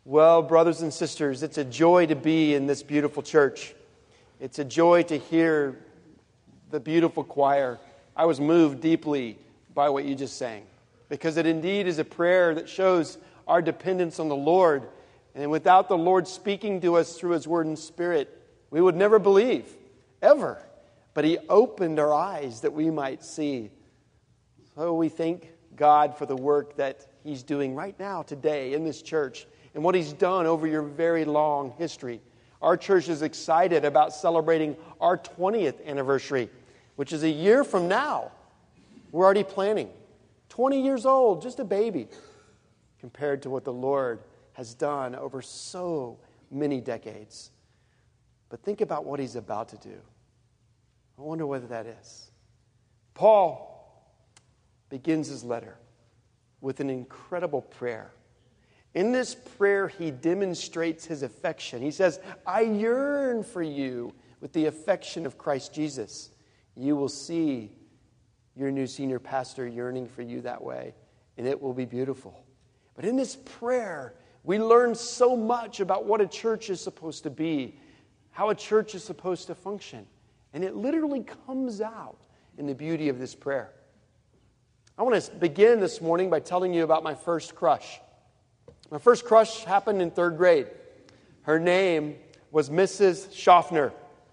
Well, brothers and sisters, it's a joy to be in this beautiful church. It's a joy to hear the beautiful choir. I was moved deeply by what you just sang, because it indeed is a prayer that shows our dependence on the Lord. And without the Lord speaking to us through His Word and Spirit, we would never believe, ever. But He opened our eyes that we might see. So we thank God for the work that He's doing right now, today, in this church, and what He's done over your very long history. Our church is excited about celebrating our 20th anniversary, which is a year from now. We're already planning. 20 years old, just a baby, compared to what the Lord has done over so many decades. But think about what He's about to do. I wonder whether that is. Paul begins his letter with an incredible prayer. In this prayer, he demonstrates his affection. He says, I yearn for you with the affection of Christ Jesus. You will see your new senior pastor yearning for you that way, and it will be beautiful. But in this prayer, we learn so much about what a church is supposed to be, how a church is supposed to function. And it literally comes out in the beauty of this prayer. I want to begin this morning by telling you about my first crush. My first crush happened in 3rd grade. Her name was Mrs. Schaffner,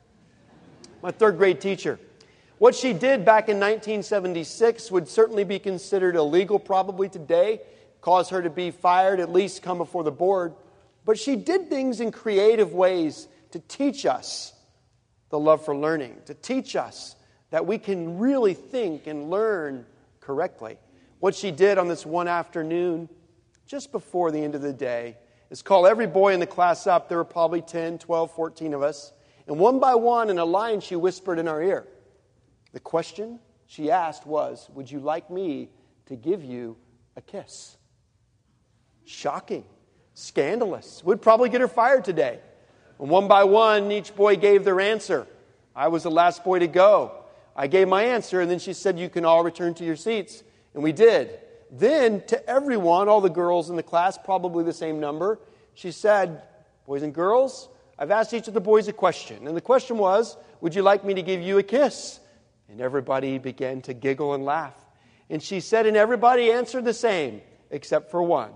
my 3rd grade teacher. What she did back in 1976 would certainly be considered illegal probably today, cause her to be fired, at least come before the board. But she did things in creative ways to teach us the love for learning, to teach us that we can really think and learn correctly. What she did on this one afternoon, just before the end of the day, is call every boy in the class up. There were probably 10, 12, 14 of us. And one by one, in a line, she whispered in our ear. The question she asked was, would you like me to give you a kiss? Shocking. Scandalous. Would probably get her fired today. And one by one, each boy gave their answer. I was the last boy to go. I gave my answer, and then she said, you can all return to your seats. And we did. Then, to everyone, all the girls in the class, probably the same number, she said, boys and girls, I've asked each of the boys a question. And the question was, would you like me to give you a kiss? And everybody began to giggle and laugh. And she said, and everybody answered the same, except for one.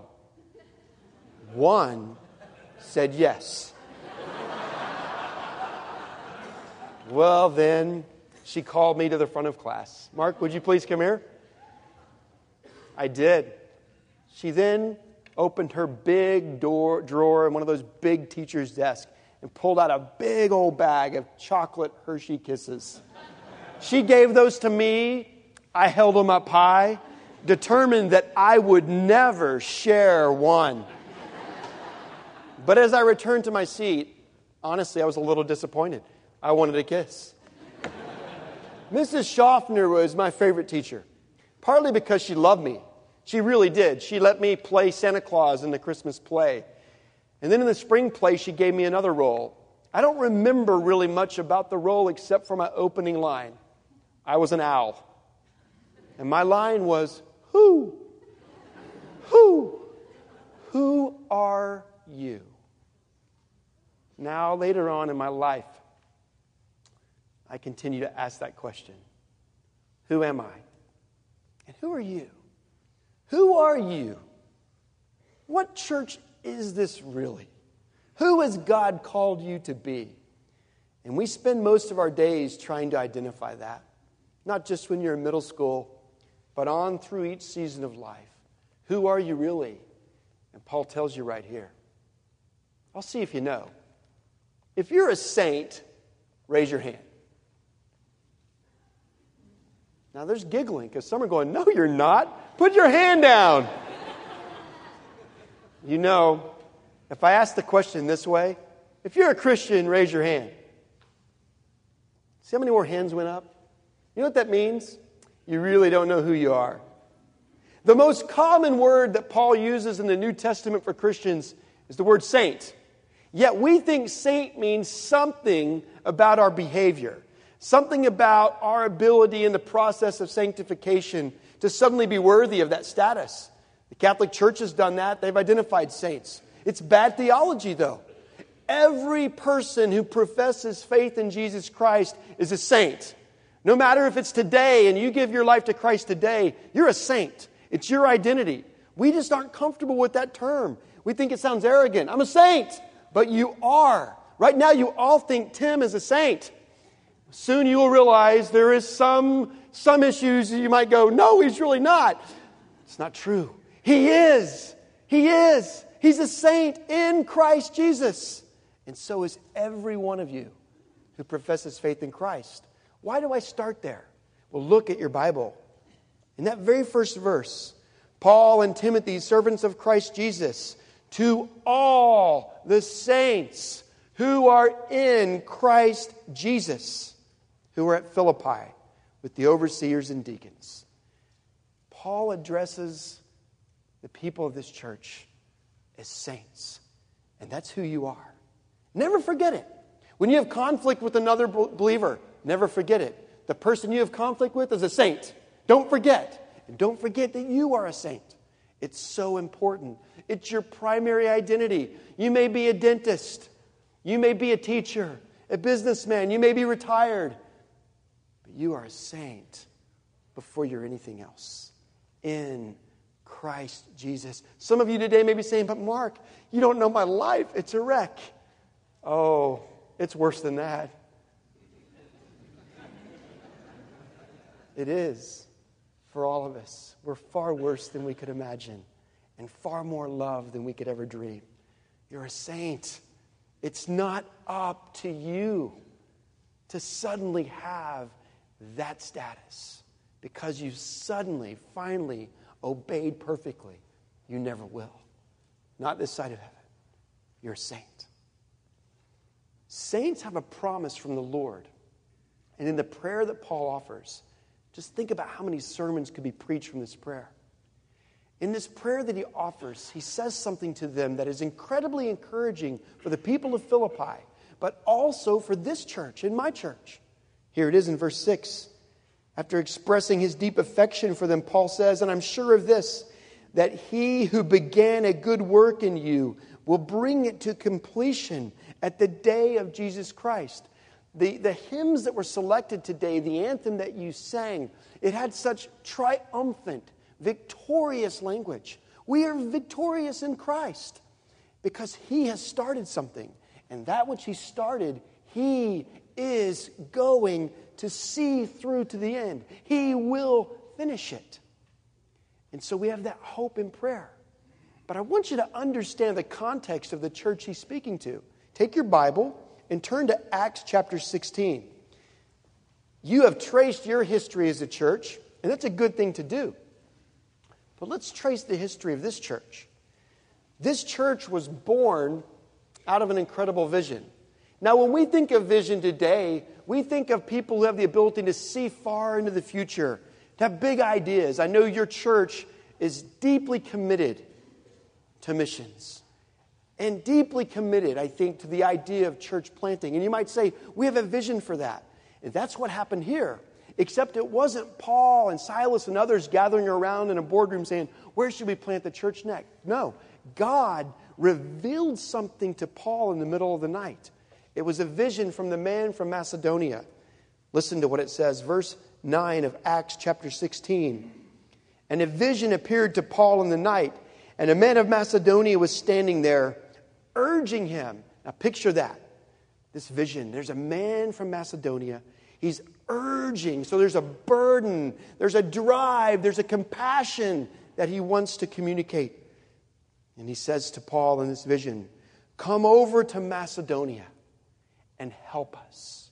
One said yes. Well, then, she called me to the front of class. Mark, would you please come here? I did. She then opened her big drawer in one of those big teacher's desks and pulled out a big old bag of chocolate Hershey Kisses. She gave those to me. I held them up high, determined that I would never share one. But as I returned to my seat, honestly, I was a little disappointed. I wanted a kiss. Mrs. Schaffner was my favorite teacher, partly because she loved me. She really did. She let me play Santa Claus in the Christmas play. And then in the spring play, she gave me another role. I don't remember really much about the role except for my opening line. I was an owl. And my line was, who are you? Now, later on in my life, I continue to ask that question. Who am I? And who are you? Who are you? What church is this really? Who has God called you to be? And we spend most of our days trying to identify that. Not just when you're in middle school, but on through each season of life. Who are you really? And Paul tells you right here. I'll see if you know. If you're a saint, raise your hand. Now there's giggling because some are going, no, you're not. Put your hand down. You know, if I ask the question this way, if you're a Christian, raise your hand. See how many more hands went up? You know what that means? You really don't know who you are. The most common word that Paul uses in the New Testament for Christians is the word saint. Yet we think saint means something about our behavior. Something about our ability in the process of sanctification to suddenly be worthy of that status. The Catholic Church has done that. They've identified saints. It's bad theology, though. Every person who professes faith in Jesus Christ is a saint. No matter if it's today and you give your life to Christ today, you're a saint. It's your identity. We just aren't comfortable with that term. We think it sounds arrogant. I'm a saint, but you are. Right now you all think Tim is a saint. Soon you will realize there is some issues you might go, no, he's really not. It's not true. He is. He is. He's a saint in Christ Jesus. And so is every one of you who professes faith in Christ. Why do I start there? Well, look at your Bible. In that very first verse, Paul and Timothy, servants of Christ Jesus, to all the saints who are in Christ Jesus, who are at Philippi with the overseers and deacons. Paul addresses the people of this church as saints. And that's who you are. Never forget it. When you have conflict with another believer, never forget it. The person you have conflict with is a saint. Don't forget. And don't forget that you are a saint. It's so important. It's your primary identity. You may be a dentist. You may be a teacher, a businessman. You may be retired. But you are a saint before you're anything else. In Christ Jesus. Some of you today may be saying, but Mark, you don't know my life. It's a wreck. Oh, it's worse than that. It is for all of us. We're far worse than we could imagine and far more loved than we could ever dream. You're a saint. It's not up to you to suddenly have that status because you suddenly, finally obeyed perfectly. You never will. Not this side of heaven. You're a saint. Saints have a promise from the Lord. And in the prayer that Paul offers, just think about how many sermons could be preached from this prayer. In this prayer that he offers, he says something to them that is incredibly encouraging for the people of Philippi, but also for this church, in my church. Here it is in verse 6. After expressing his deep affection for them, Paul says, and I'm sure of this, that he who began a good work in you will bring it to completion at the day of Jesus Christ. The hymns that were selected today, the anthem that you sang, it had such triumphant, victorious language. We are victorious in Christ because he has started something. And that which he started, he is going to see through to the end. He will finish it. And so we have that hope in prayer. But I want you to understand the context of the church he's speaking to. Take your Bible and turn to Acts chapter 16. You have traced your history as a church, and that's a good thing to do. But let's trace the history of this church. This church was born out of an incredible vision. Now, when we think of vision today, we think of people who have the ability to see far into the future, to have big ideas. I know your church is deeply committed to missions. And deeply committed, I think, to the idea of church planting. And you might say, we have a vision for that. And that's what happened here. Except it wasn't Paul and Silas and others gathering around in a boardroom saying, where should we plant the church next? No. God revealed something to Paul in the middle of the night. It was a vision from the man from Macedonia. Listen to what it says, verse 9 of Acts chapter 16. And a vision appeared to Paul in the night, and a man of Macedonia was standing there, urging him. Now picture that. This vision. There's a man from Macedonia. He's urging. So there's a burden. There's a drive. There's a compassion that he wants to communicate. And he says to Paul in this vision, come over to Macedonia and help us.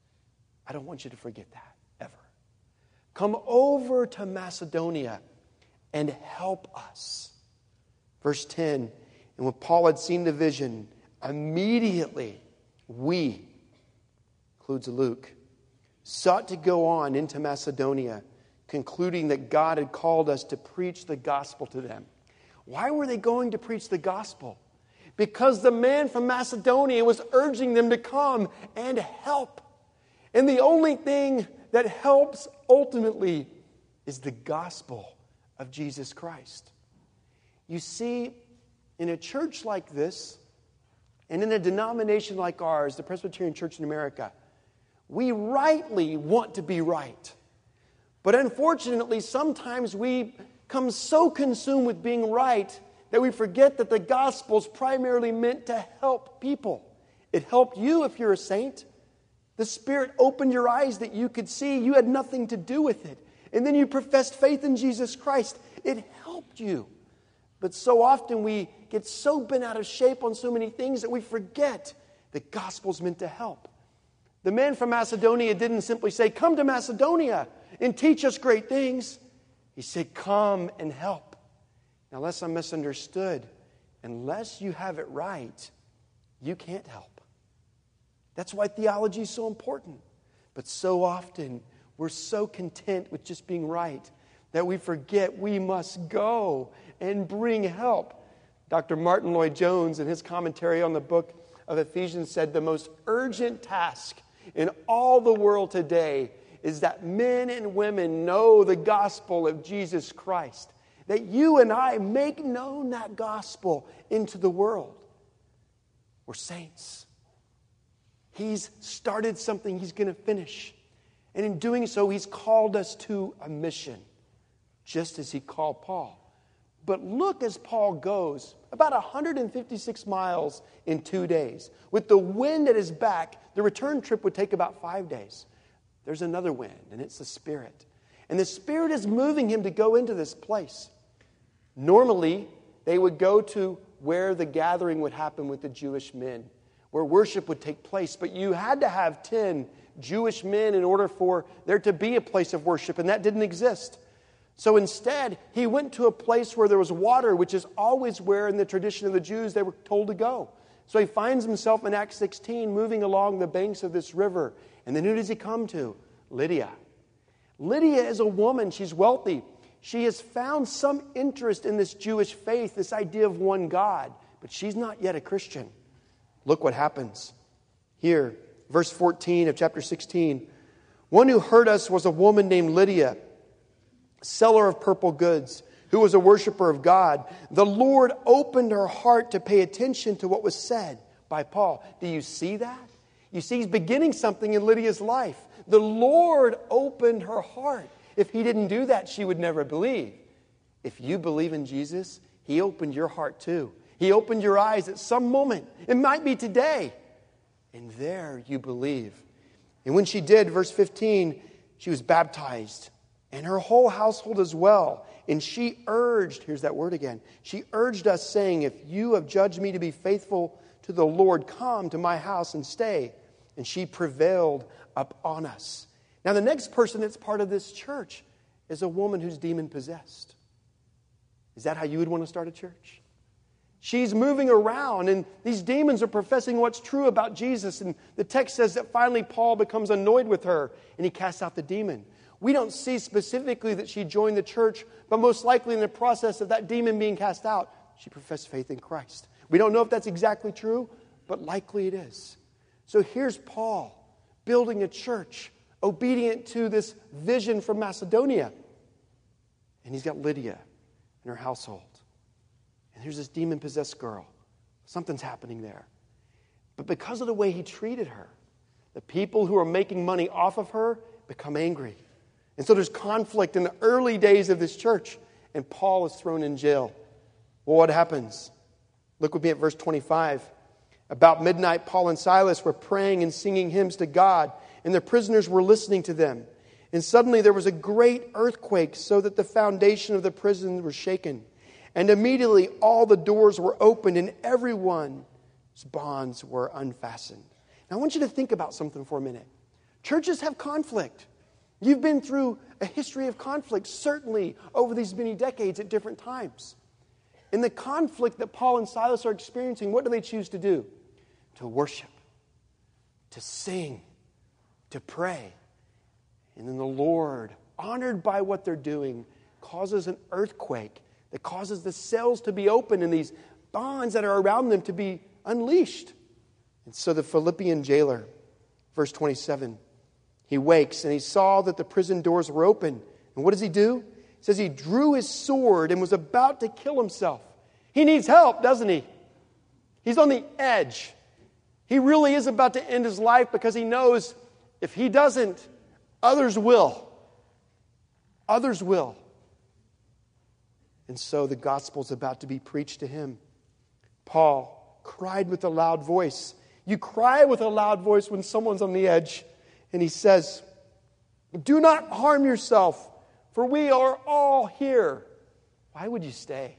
I don't want you to forget that, ever. Come over to Macedonia and help us. Verse 10, and when Paul had seen the vision, immediately we, includes Luke, sought to go on into Macedonia, concluding that God had called us to preach the gospel to them. Why were they going to preach the gospel? Because the man from Macedonia was urging them to come and help. And the only thing that helps ultimately is the gospel of Jesus Christ. You see, in a church like this, and in a denomination like ours, the Presbyterian Church in America, we rightly want to be right. But unfortunately, sometimes we become so consumed with being right that we forget that the gospel is primarily meant to help people. It helped you if you're a saint. The Spirit opened your eyes that you could see. You had nothing to do with it. And then you professed faith in Jesus Christ. It helped you. But so often we get so bent out of shape on so many things that we forget the gospel's meant to help. The man from Macedonia didn't simply say, "Come to Macedonia and teach us great things." He said, "Come and help." Now, unless I'm misunderstood, unless you have it right, you can't help. That's why theology is so important. But so often, we're so content with just being right that we forget we must go and bring help. Dr. Martin Lloyd-Jones, in his commentary on the book of Ephesians, said the most urgent task in all the world today is that men and women know the gospel of Jesus Christ. That you and I make known that gospel into the world. We're saints. He's started something He's going to finish. And in doing so, He's called us to a mission, just as He called Paul. But look as Paul goes, about 156 miles in 2 days. With the wind at his back, the return trip would take about 5 days. There's another wind, and it's the Spirit. And the Spirit is moving him to go into this place. Normally, they would go to where the gathering would happen with the Jewish men, where worship would take place. But you had to have 10 Jewish men in order for there to be a place of worship, and that didn't exist. So instead, he went to a place where there was water, which is always where, in the tradition of the Jews, they were told to go. So he finds himself in Acts 16 moving along the banks of this river. And then who does he come to? Lydia. Lydia is a woman. She's wealthy. She has found some interest in this Jewish faith, this idea of one God. But she's not yet a Christian. Look what happens. Here, verse 14 of chapter 16. One who heard us was a woman named Lydia, seller of purple goods, who was a worshiper of God. The Lord opened her heart to pay attention to what was said by Paul. Do you see that? You see, he's beginning something in Lydia's life. The Lord opened her heart. If He didn't do that, she would never believe. If you believe in Jesus, He opened your heart too. He opened your eyes at some moment. It might be today. And there you believe. And when she did, verse 15, she was baptized. And her whole household as well. And she urged, here's that word again, she urged us saying, if you have judged me to be faithful to the Lord, come to my house and stay. And she prevailed upon us. Now the next person that's part of this church is a woman who's demon-possessed. Is that how you would want to start a church? She's moving around, and these demons are professing what's true about Jesus. And the text says that finally Paul becomes annoyed with her, and he casts out the demon. We don't see specifically that she joined the church, but most likely in the process of that demon being cast out, she professed faith in Christ. We don't know if that's exactly true, but likely it is. So here's Paul building a church, obedient to this vision from Macedonia. And he's got Lydia and her household. And here's this demon-possessed girl. Something's happening there. But because of the way he treated her, the people who are making money off of her become angry. And so there's conflict in the early days of this church. And Paul is thrown in jail. Well, what happens? Look with me at verse 25. About midnight, Paul and Silas were praying and singing hymns to God, and the prisoners were listening to them. And suddenly there was a great earthquake, so that the foundation of the prison was shaken. And immediately all the doors were opened, and everyone's bonds were unfastened. Now I want you to think about something for a minute. Churches have conflict. You've been through a history of conflict, certainly over these many decades at different times. In the conflict that Paul and Silas are experiencing, what do they choose to do? To worship, to sing, to pray. And then the Lord, honored by what they're doing, causes an earthquake that causes the cells to be opened and these bonds that are around them to be unleashed. And so the Philippian jailer, verse 27, he wakes and he saw that the prison doors were open. And what does he do? It says he drew his sword and was about to kill himself. He needs help, doesn't he? He's on the edge. He really is about to end his life because he knows if he doesn't, others will. Others will. And so the gospel's about to be preached to him. Paul cried with a loud voice. You cry with a loud voice when someone's on the edge. And he says, do not harm yourself, for we are all here. Why would you stay?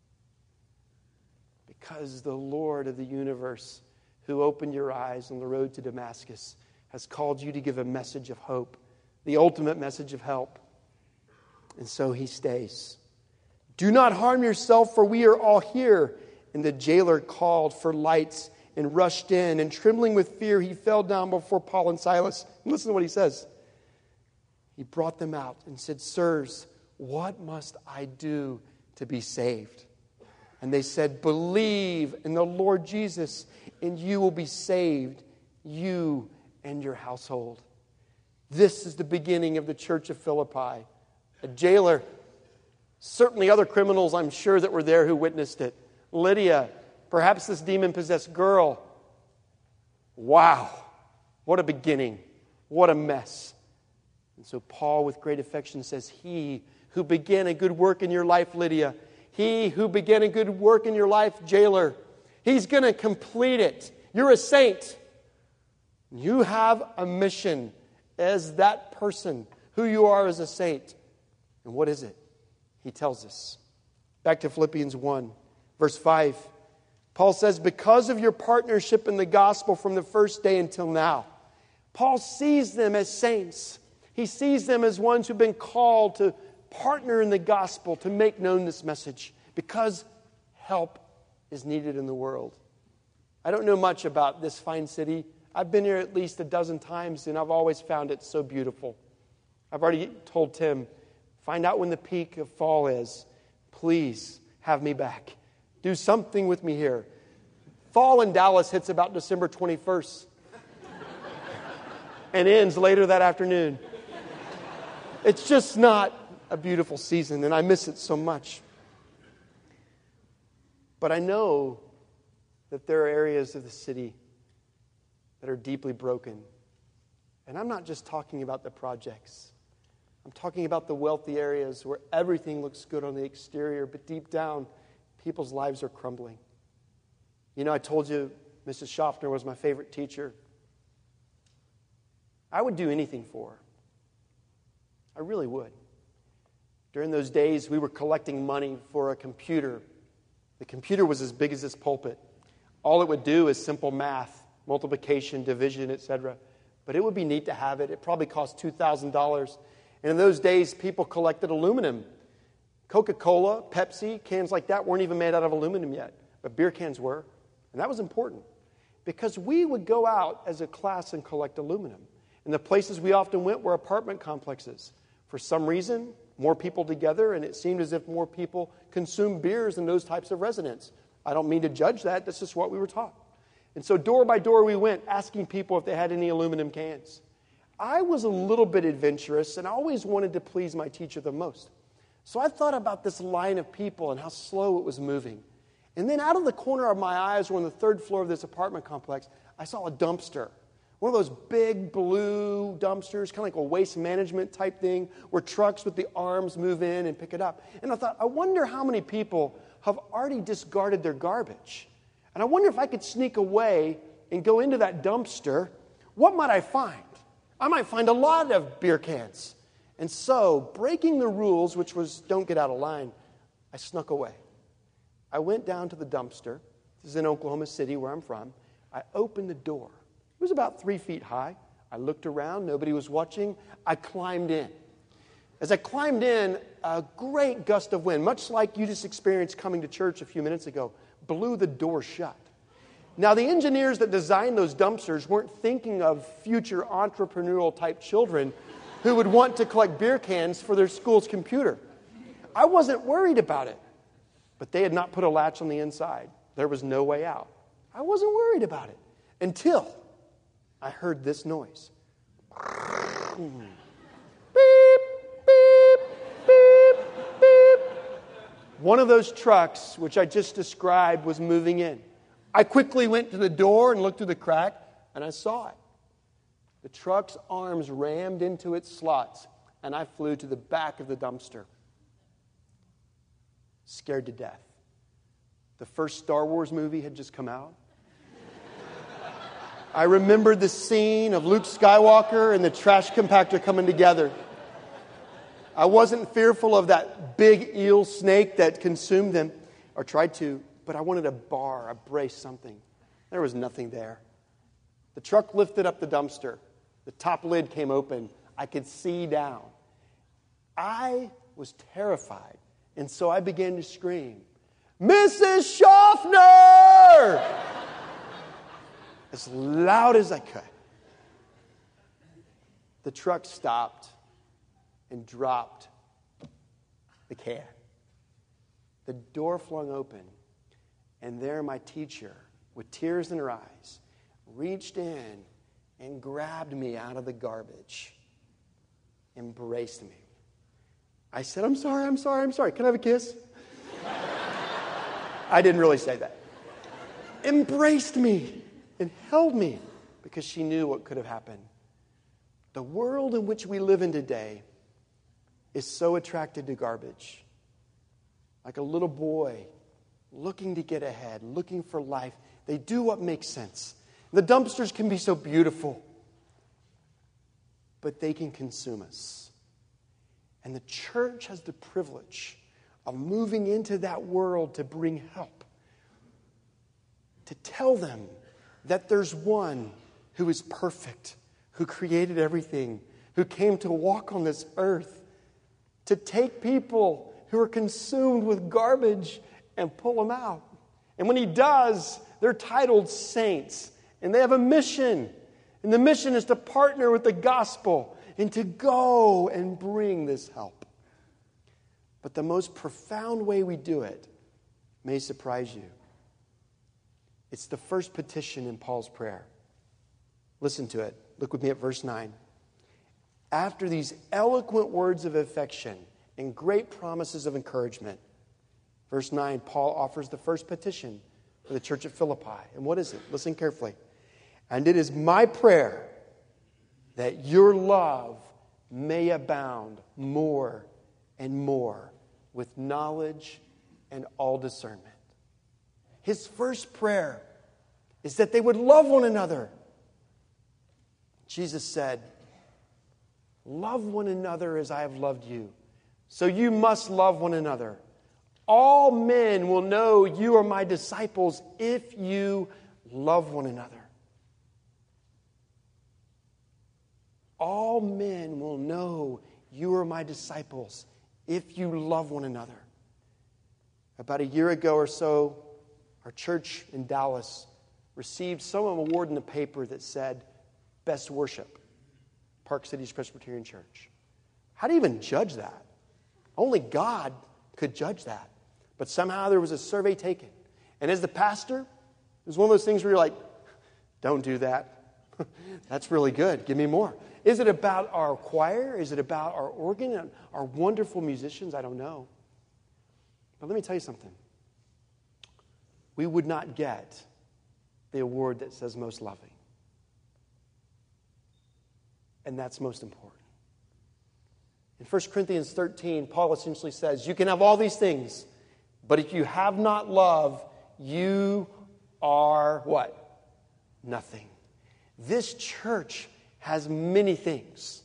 Because the Lord of the universe, who opened your eyes on the road to Damascus, has called you to give a message of hope, the ultimate message of help. And so he stays. Do not harm yourself, for we are all here. And the jailer called for lights and rushed in, and trembling with fear, he fell down before Paul and Silas. And listen to what he says. He brought them out and said, Sirs, what must I do to be saved? And they said, believe in the Lord Jesus, and you will be saved, you and your household. This is the beginning of the church of Philippi. A jailer, certainly other criminals, I'm sure, that were there who witnessed it. Lydia, perhaps this demon-possessed girl. Wow, what a beginning. What a mess. And so Paul, with great affection, says, He who began a good work in your life, Lydia, He who began a good work in your life, jailer, He's going to complete it. You're a saint. You have a mission as that person, who you are as a saint. And what is it? He tells us. Back to Philippians 1, verse 5. Paul says, because of your partnership in the gospel from the first day until now, Paul sees them as saints. He sees them as ones who've been called to partner in the gospel, to make known this message, because help is needed in the world. I don't know much about this fine city. I've been here at least a dozen times, and I've always found it so beautiful. I've already told Tim, find out when the peak of fall is. Please have me back. Do something with me here. Fall in Dallas hits about December 21st and ends later that afternoon. It's just not a beautiful season, and I miss it so much. But I know that there are areas of the city that are deeply broken. And I'm not just talking about the projects. I'm talking about the wealthy areas where everything looks good on the exterior, but deep down, people's lives are crumbling. You know, I told you Mrs. Schaffner was my favorite teacher. I would do anything for her. I really would. During those days, we were collecting money for a computer. The computer was as big as this pulpit. All it would do is simple math, multiplication, division, etc. But it would be neat to have it. It probably cost $2,000. And in those days, people collected aluminum. Coca-Cola, Pepsi, cans like that weren't even made out of aluminum yet. But beer cans were. And that was important. Because we would go out as a class and collect aluminum. And the places we often went were apartment complexes. For some reason, more people together, and it seemed as if more people consumed beers in those types of residents. I don't mean to judge that. That's just what we were taught. And so door by door we went, asking people if they had any aluminum cans. I was a little bit adventurous, and I always wanted to please my teacher the most. So I thought about this line of people and how slow it was moving. And then out of the corner of my eyes, we're on the third floor of this apartment complex, I saw a dumpster. One of those big blue dumpsters, kind of like a waste management type thing, where trucks with the arms move in and pick it up. And I thought, I wonder how many people have already discarded their garbage. And I wonder if I could sneak away and go into that dumpster, what might I find? I might find a lot of beer cans. And so, breaking the rules, which was don't get out of line, I snuck away. I went down to the dumpster. This is in Oklahoma City, where I'm from. I opened the door. It was about 3 feet high. I looked around. Nobody was watching. I climbed in. As I climbed in, a great gust of wind, much like you just experienced coming to church a few minutes ago, blew the door shut. Now, the engineers that designed those dumpsters weren't thinking of future entrepreneurial-type children who would want to collect beer cans for their school's computer. I wasn't worried about it, but they had not put a latch on the inside. There was no way out. I wasn't worried about it until I heard this noise. Beep, beep, beep, beep. One of those trucks, which I just described, was moving in. I quickly went to the door and looked through the crack, and I saw it. The truck's arms rammed into its slots, and I flew to the back of the dumpster. Scared to death. The first Star Wars movie had just come out. I remembered the scene of Luke Skywalker and the trash compactor coming together. I wasn't fearful of that big eel snake that consumed them, or tried to, but I wanted a bar, a brace, something. There was nothing there. The truck lifted up the dumpster. The top lid came open. I could see down. I was terrified, and so I began to scream, "Mrs. Schaffner!" as loud as I could. The truck stopped and dropped the can. The door flung open, and there my teacher, with tears in her eyes, reached in and grabbed me out of the garbage, embraced me. I said, I'm sorry. Can I have a kiss?" I didn't really say that. Embraced me and held me because she knew what could have happened. The world in which we live in today is so attracted to garbage. Like a little boy looking to get ahead, looking for life. They do what makes sense. The dumpsters can be so beautiful, but they can consume us. And the church has the privilege of moving into that world to bring help, to tell them that there's one who is perfect, who created everything, who came to walk on this earth, to take people who are consumed with garbage and pull them out. And when he does, they're titled saints, and they have a mission. And the mission is to partner with the gospel and to go and bring this help. But the most profound way we do it may surprise you. It's the first petition in Paul's prayer. Listen to it. Look with me at verse 9. After these eloquent words of affection and great promises of encouragement, verse 9, Paul offers the first petition for the church at Philippi. And what is it? Listen carefully. And it is my prayer that your love may abound more and more with knowledge and all discernment. His first prayer is that they would love one another. Jesus said, "Love one another as I have loved you. So you must love one another. All men will know you are my disciples if you love one another." All men will know you are my disciples if you love one another. About a year ago or so, our church in Dallas received some award in the paper that said, Best Worship, Park Cities Presbyterian Church. How do you even judge that? Only God could judge that. But somehow there was a survey taken. And as the pastor, it was one of those things where you're like, don't do that. That's really good. Give me more. Is it about our choir? Is it about our organ and our wonderful musicians? I don't know. But let me tell you something. We would not get the award that says most loving. And that's most important. In 1 Corinthians 13, Paul essentially says, you can have all these things, but if you have not love, you are what? Nothing. This church has many things,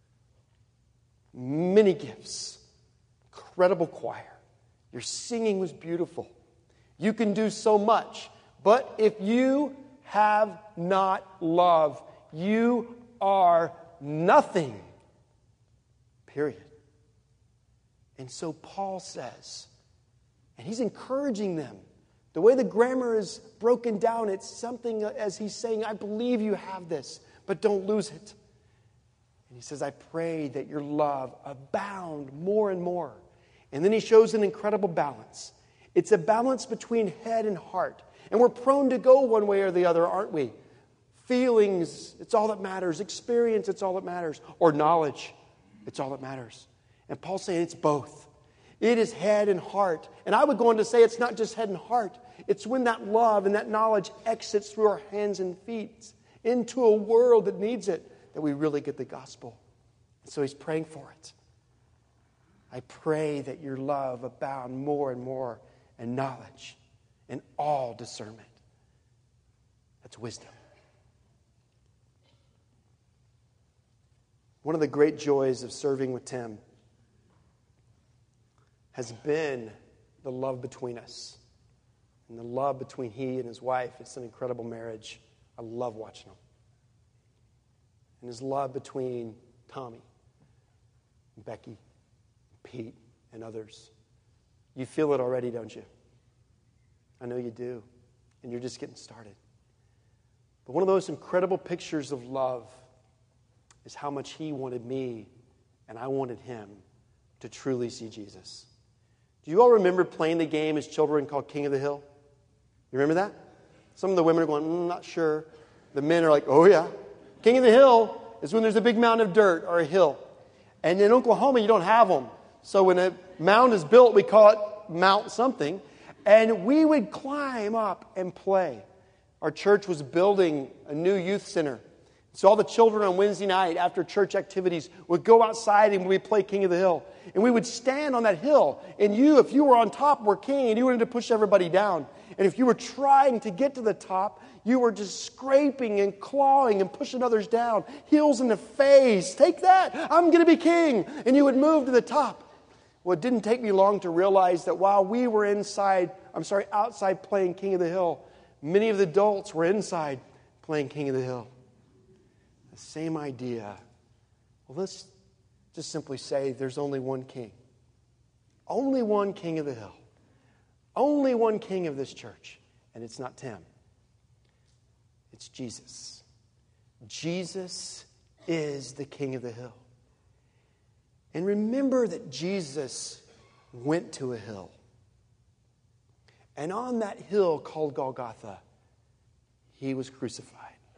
many gifts, incredible choir. Your singing was beautiful. You can do so much, but if you have not love, you are nothing. Period. And so Paul says, and he's encouraging them. The way the grammar is broken down, it's something as he's saying, I believe you have this, but don't lose it. And he says, I pray that your love abound more and more. And then he shows an incredible balance. It's a balance between head and heart. And we're prone to go one way or the other, aren't we? Feelings, it's all that matters. Experience, it's all that matters. Or knowledge, it's all that matters. And Paul's saying it's both. It is head and heart. And I would go on to say it's not just head and heart. It's when that love and that knowledge exits through our hands and feet into a world that needs it, that we really get the gospel. And so he's praying for it. I pray that your love abound more and more in knowledge and all discernment. That's wisdom. One of the great joys of serving with Tim has been the love between us. And the love between he and his wife. It's an incredible marriage. I love watching them. And his love between Tommy, and Becky, Pete, and others. You feel it already, don't you? I know you do. And you're just getting started. But one of those incredible pictures of love is how much he wanted me and I wanted him to truly see Jesus. Do you all remember playing the game as children called King of the Hill? You remember that? Some of the women are going, not sure. The men are like, oh yeah. King of the Hill is when there's a big mound of dirt or a hill. And in Oklahoma, you don't have them. So when a mound is built, we call it Mount something. And we would climb up and play. Our church was building a new youth center. So all the children on Wednesday night after church activities would go outside and we'd play King of the Hill. And we would stand on that hill. And you, if you were on top, were king and you wanted to push everybody down. And if you were trying to get to the top, you were just scraping and clawing and pushing others down. Heels in the face. Take that. I'm going to be king. And you would move to the top. Well, it didn't take me long to realize that while we were outside playing King of the Hill, many of the adults were inside playing King of the Hill. The same idea. Well, let's just simply say there's only one king. Only one king of the hill. Only one king of this church. And it's not Tim. It's Jesus. Jesus is the king of the hill. And remember that Jesus went to a hill. And on that hill called Golgotha, he was crucified.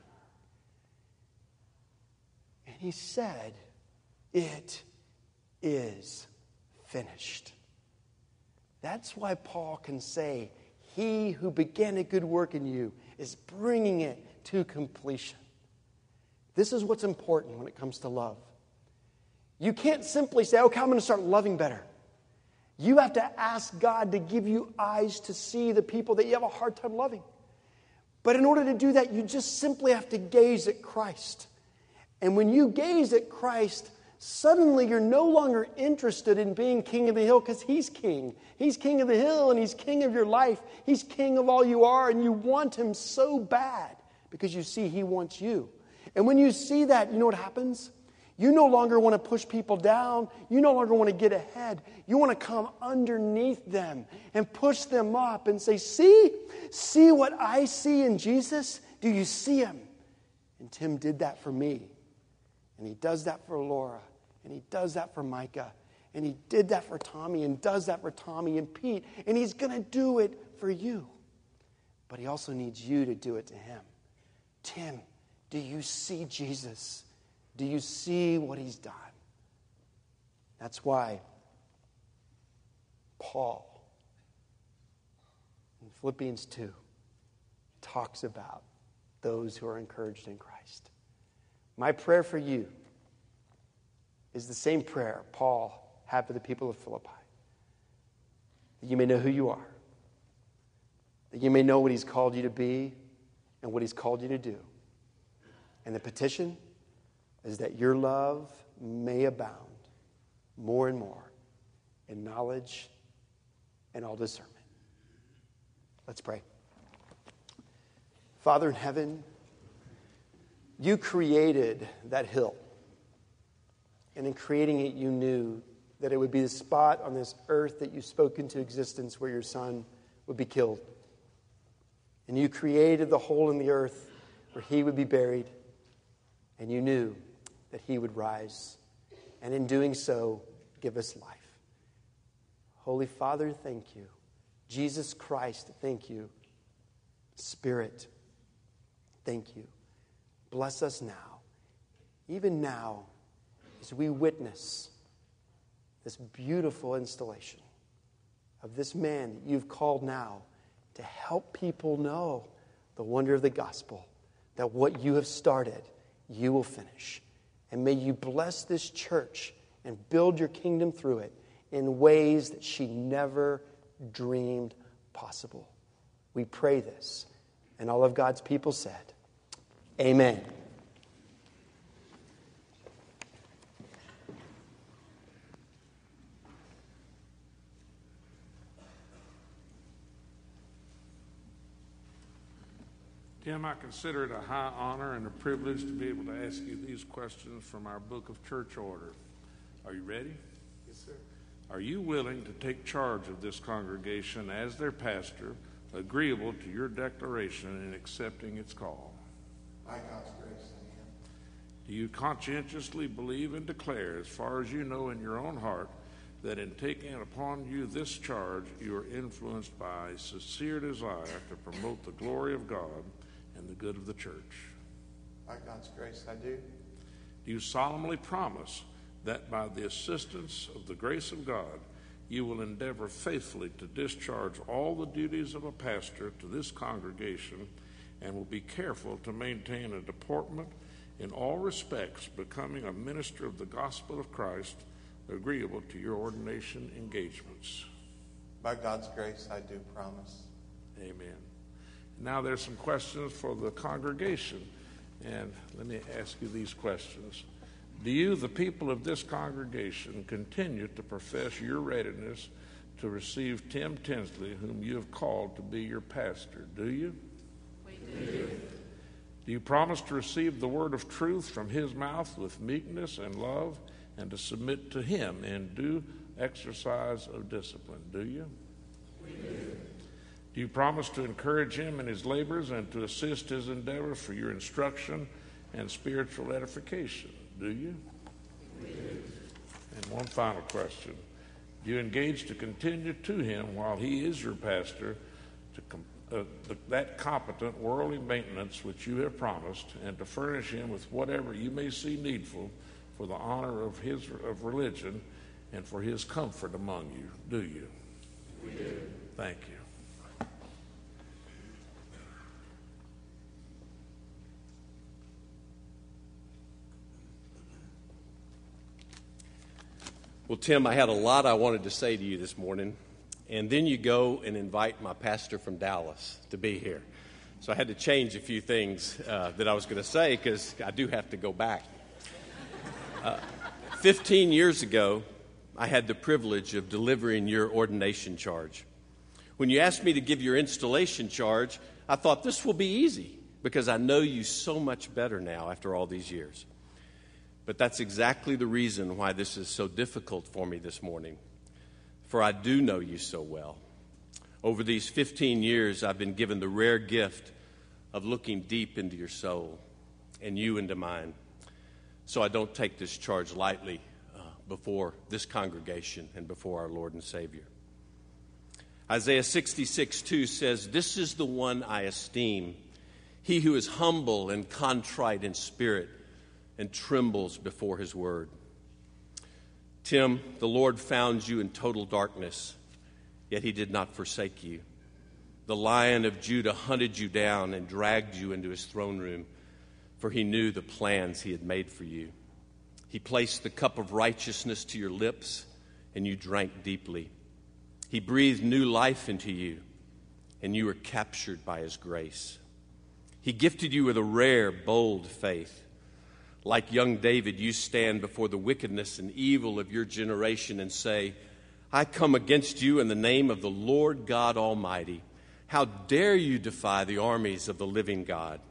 And he said, it is finished. That's why Paul can say, he who began a good work in you is bringing it to completion. This is what's important when it comes to love. You can't simply say, okay, I'm going to start loving better. You have to ask God to give you eyes to see the people that you have a hard time loving. But in order to do that, you just simply have to gaze at Christ. And when you gaze at Christ, suddenly you're no longer interested in being king of the hill because he's king. He's king of the hill and he's king of your life. He's king of all you are and you want him so bad because you see he wants you. And when you see that, you know what happens? You no longer want to push people down. You no longer want to get ahead. You want to come underneath them and push them up and say, see what I see in Jesus? Do you see him? And Tim did that for me. And he does that for Laura. And he does that for Micah. And he did that for Tommy and does that for Tommy and Pete. And he's going to do it for you. But he also needs you to do it to him. Tim, do you see Jesus? Do you see what he's done? That's why Paul in Philippians 2 talks about those who are encouraged in Christ. My prayer for you is the same prayer Paul had for the people of Philippi. That you may know who you are. That you may know what he's called you to be and what he's called you to do. And the petition is that your love may abound more and more in knowledge and all discernment. Let's pray. Father in heaven, you created that hill. And in creating it, you knew that it would be the spot on this earth that you spoke into existence where your son would be killed. And you created the hole in the earth where he would be buried. And you knew that he would rise, and in doing so, give us life. Holy Father, thank you. Jesus Christ, thank you. Spirit, thank you. Bless us now, even now, as we witness this beautiful installation of this man that you've called now to help people know the wonder of the gospel, that what you have started, you will finish. And may you bless this church and build your kingdom through it in ways that she never dreamed possible. We pray this. And all of God's people said, amen. Tim, I consider it a high honor and a privilege to be able to ask you these questions from our book of church order. Are you ready? Yes, sir. Are you willing to take charge of this congregation as their pastor, agreeable to your declaration in accepting its call? By God's grace, I am. Do you conscientiously believe and declare, as far as you know in your own heart, that in taking upon you this charge, you are influenced by a sincere desire to promote the glory of God and the good of the church? By God's grace, I do. Do you solemnly promise that by the assistance of the grace of God, you will endeavor faithfully to discharge all the duties of a pastor to this congregation and will be careful to maintain a deportment in all respects becoming a minister of the gospel of Christ, agreeable to your ordination engagements? By God's grace, I do promise. Amen. Now there's some questions for the congregation, and let me ask you these questions. Do you, the people of this congregation, continue to profess your readiness to receive Tim Tinsley, whom you have called to be your pastor? Do you? We do. Do you promise to receive the word of truth from his mouth with meekness and love, and to submit to him in due exercise of discipline? Do you? We do. Do you promise to encourage him in his labors and to assist his endeavors for your instruction and spiritual edification? Do you? We do. And one final question. Do you engage to continue to him while he is your pastor that competent worldly maintenance which you have promised, and to furnish him with whatever you may see needful for the honor of religion and for his comfort among you? Do you? We do. Thank you. Well, Tim, I had a lot I wanted to say to you this morning, and then you go and invite my pastor from Dallas to be here. So I had to change a few things that I was going to say because I do have to go back. 15 years ago, I had the privilege of delivering your ordination charge. When you asked me to give your installation charge, I thought this will be easy because I know you so much better now after all these years. But that's exactly the reason why this is so difficult for me this morning. For I do know you so well. Over these 15 years, I've been given the rare gift of looking deep into your soul and you into mine. So I don't take this charge lightly before this congregation and before our Lord and Savior. Isaiah 66:2 says, "This is the one I esteem, he who is humble and contrite in spirit and trembles before his word." Tim, the Lord found you in total darkness, yet he did not forsake you. The Lion of Judah hunted you down and dragged you into his throne room, for he knew the plans he had made for you. He placed the cup of righteousness to your lips, and you drank deeply. He breathed new life into you, and you were captured by his grace. He gifted you with a rare, bold faith. Like young David, you stand before the wickedness and evil of your generation and say, "I come against you in the name of the Lord God Almighty. How dare you defy the armies of the living God?"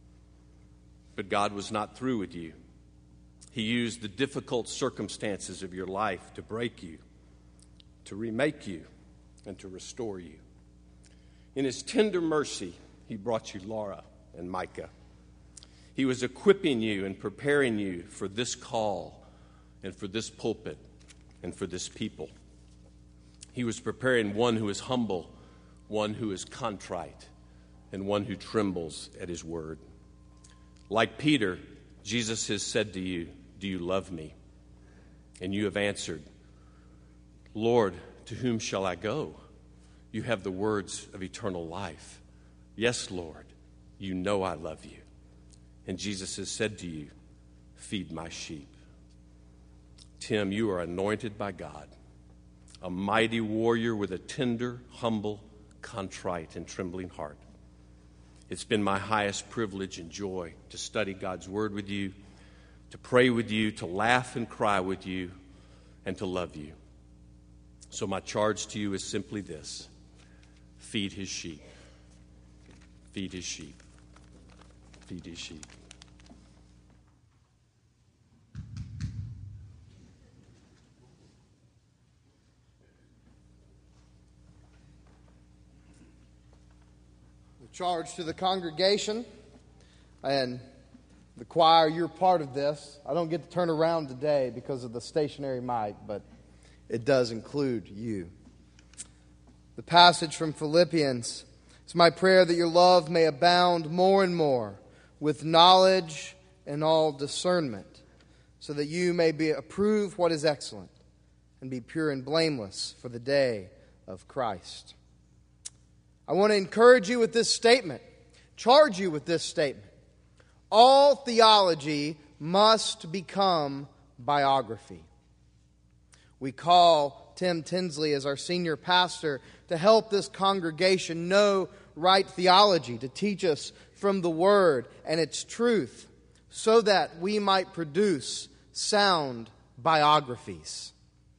But God was not through with you. He used the difficult circumstances of your life to break you, to remake you, and to restore you. In his tender mercy, he brought you Laura and Micah. He was equipping you and preparing you for this call and for this pulpit and for this people. He was preparing one who is humble, one who is contrite, and one who trembles at his word. Like Peter, Jesus has said to you, "Do you love me?" And you have answered, "Lord, to whom shall I go? you have the words of eternal life. Yes, Lord, you know I love you. And Jesus has said to you, feed my sheep. Tim, you are anointed by God, a mighty warrior with a tender, humble, contrite, and trembling heart. It's been my highest privilege and joy to study God's Word with you, to pray with you, to laugh and cry with you, and to love you. So my charge to you is simply this: feed His sheep. Feed His sheep. Feed His sheep. Charge to the congregation and the choir, you're part of this. I don't get to turn around today because of the stationary mic, but it does include you. The passage from Philippians: it's my prayer that your love may abound more and more with knowledge and all discernment, so that you may approve what is excellent and be pure and blameless for the day of Christ. I want to encourage you with this statement, charge you with this statement. All theology must become biography. We call Tim Tinsley as our senior pastor to help this congregation know right theology, to teach us from the Word and its truth, so that we might produce sound biographies.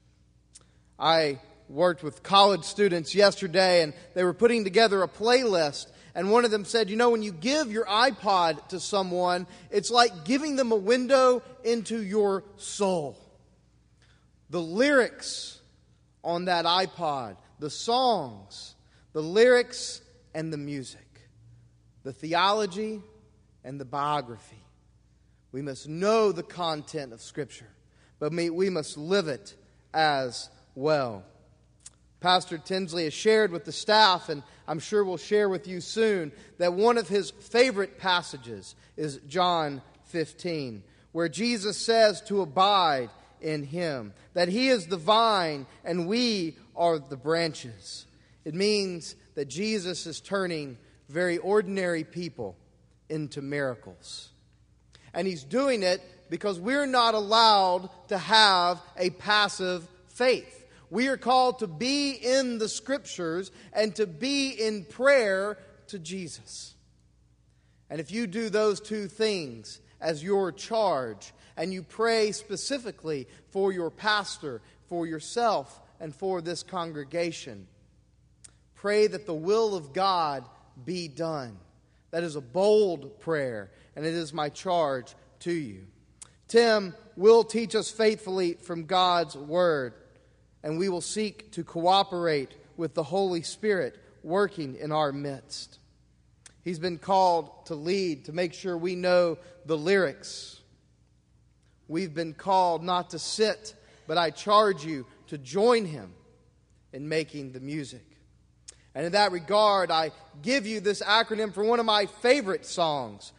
I worked with college students yesterday, and they were putting together a playlist, and one of them said, when you give your iPod to someone, it's like giving them a window into your soul. The lyrics on that iPod, the songs, the lyrics and the music, the theology and the biography. We must know the content of Scripture, but we must live it as well. Pastor Tinsley has shared with the staff, and I'm sure will share with you soon, that one of his favorite passages is John 15, where Jesus says to abide in Him, that He is the vine and we are the branches. It means that Jesus is turning very ordinary people into miracles. And He's doing it because we're not allowed to have a passive faith. We are called to be in the Scriptures and to be in prayer to Jesus. And if you do those two things as your charge, and you pray specifically for your pastor, for yourself, and for this congregation, pray that the will of God be done. That is a bold prayer, and it is my charge to you. Tim will teach us faithfully from God's Word, and we will seek to cooperate with the Holy Spirit working in our midst. He's been called to lead, to make sure we know the lyrics. We've been called not to sit, but I charge you to join him in making the music. And in that regard, I give you this acronym for one of my favorite songs,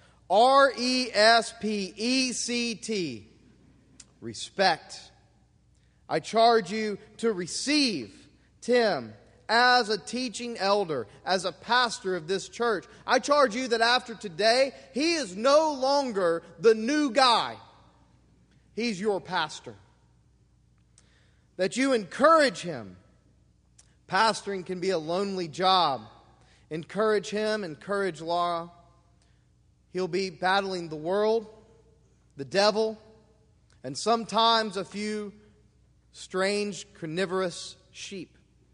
RESPECT, respect. I charge you to receive Tim as a teaching elder, as a pastor of this church. I charge you that after today, he is no longer the new guy. He's your pastor. That you encourage him. Pastoring can be a lonely job. Encourage him, encourage Laura. He'll be battling the world, the devil, and sometimes a few strange, carnivorous sheep.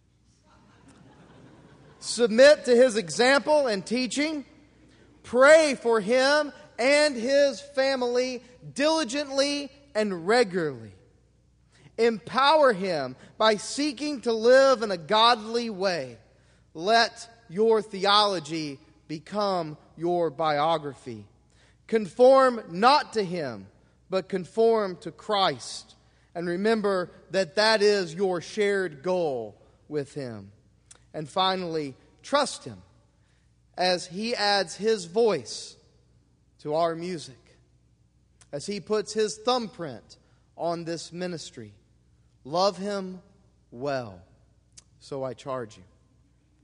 Submit to his example and teaching. Pray for him and his family diligently and regularly. Empower him by seeking to live in a godly way. Let your theology become your biography. Conform not to him, but conform to Christ. And remember that that is your shared goal with him. And finally, trust him as he adds his voice to our music, as he puts his thumbprint on this ministry. Love him well. So I charge you.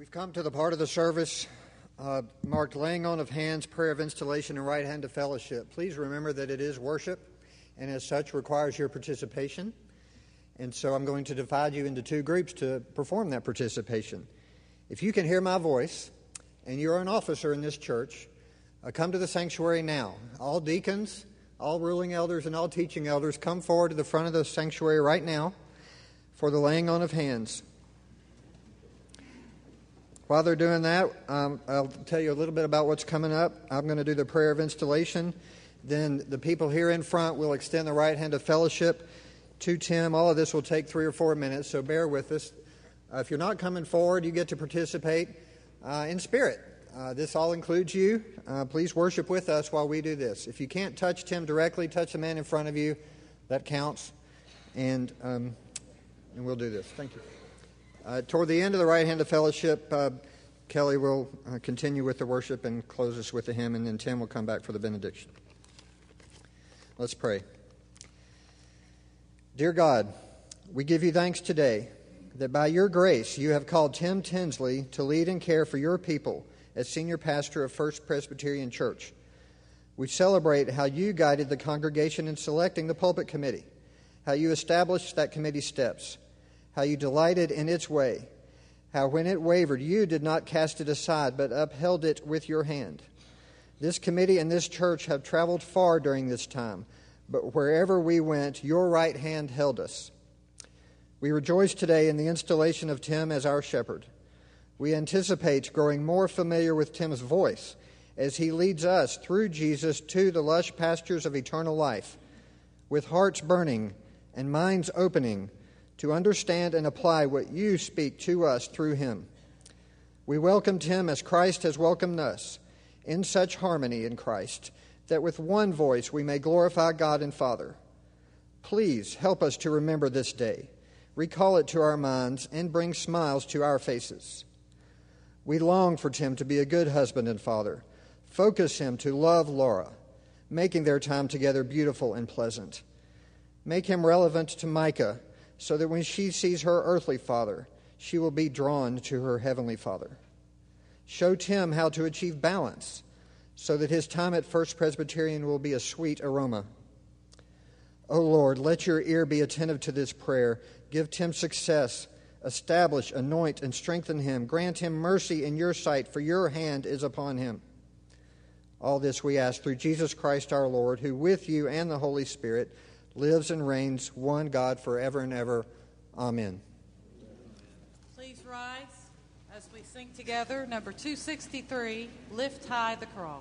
We've come to the part of the service marked laying on of hands, prayer of installation, and right hand of fellowship. Please remember that it is worship, and as such requires your participation. And so I'm going to divide you into two groups to perform that participation. If you can hear my voice, and you're an officer in this church, come to the sanctuary now. All deacons, all ruling elders, and all teaching elders, come forward to the front of the sanctuary right now for the laying on of hands. While they're doing that, I'll tell you a little bit about what's coming up. I'm going to do the prayer of installation. Then the people here in front will extend the right hand of fellowship to Tim. All of this will take 3 or 4 minutes, so bear with us. If you're not coming forward, you get to participate in spirit. This all includes you. Please worship with us while we do this. If you can't touch Tim directly, touch the man in front of you. That counts. And we'll do this. Thank you. Toward the end of the right hand of fellowship, Kelly will continue with the worship and close us with the hymn, and then Tim will come back for the benediction. Let's pray. Dear God, we give you thanks today that by your grace you have called Tim Tinsley to lead and care for your people as senior pastor of First Presbyterian Church. We celebrate how you guided the congregation in selecting the pulpit committee, how you established that committee's steps, how you delighted in its way, how when it wavered, you did not cast it aside, but upheld it with your hand. This committee and this church have traveled far during this time, but wherever we went, your right hand held us. We rejoice today in the installation of Tim as our shepherd. We anticipate growing more familiar with Tim's voice as he leads us through Jesus to the lush pastures of eternal life, with hearts burning and minds opening to understand and apply what you speak to us through him. We welcomed him as Christ has welcomed us, in such harmony in Christ, that with one voice we may glorify God and Father. Please help us to remember this day, recall it to our minds, and bring smiles to our faces. We long for Tim to be a good husband and father. Focus him to love Laura, making their time together beautiful and pleasant. Make him relevant to Micah, so that when she sees her earthly father, she will be drawn to her heavenly Father. Show Tim how to achieve balance, so that his time at First Presbyterian will be a sweet aroma. O Lord, let your ear be attentive to this prayer. Give Tim success. Establish, anoint, and strengthen him. Grant him mercy in your sight, for your hand is upon him. All this we ask through Jesus Christ our Lord, who with you and the Holy Spirit lives and reigns, one God, forever and ever. Amen. Please rise as we sing together number 263, Lift High the Cross.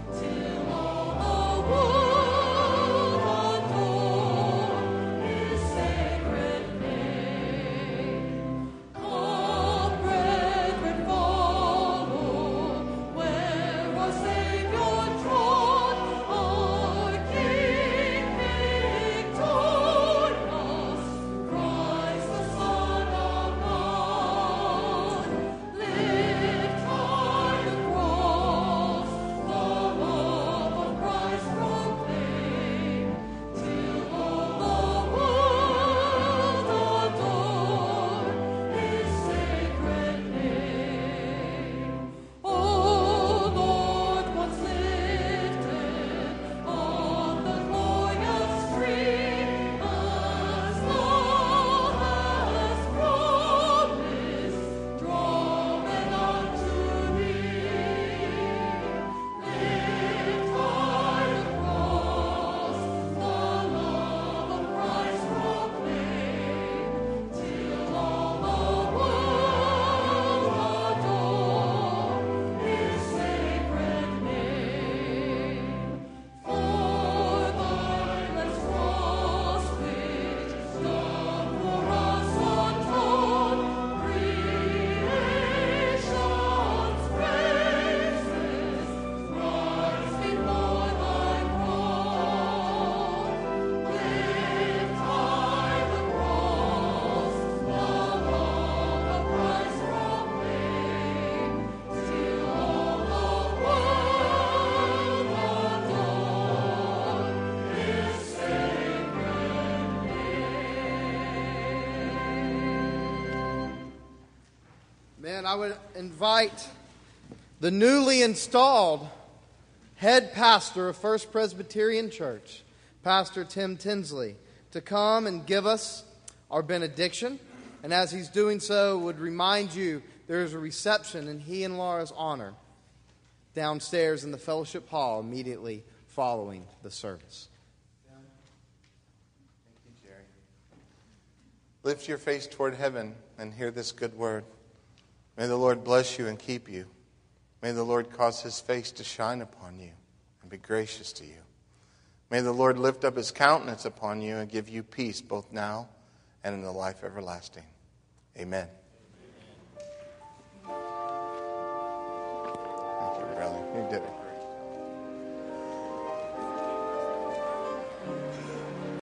Till all the world adore Man, I would invite the newly installed head pastor of First Presbyterian Church, Pastor Tim Tinsley, to come and give us our benediction. And as he's doing so, would remind you there is a reception in he and Laura's honor downstairs in the fellowship hall immediately following the service. Thank you, Jerry. Lift your face toward heaven and hear this good word. May the Lord bless you and keep you. May the Lord cause his face to shine upon you and be gracious to you. May the Lord lift up his countenance upon you and give you peace both now and in the life everlasting. Amen. Thank you, brother. You did it.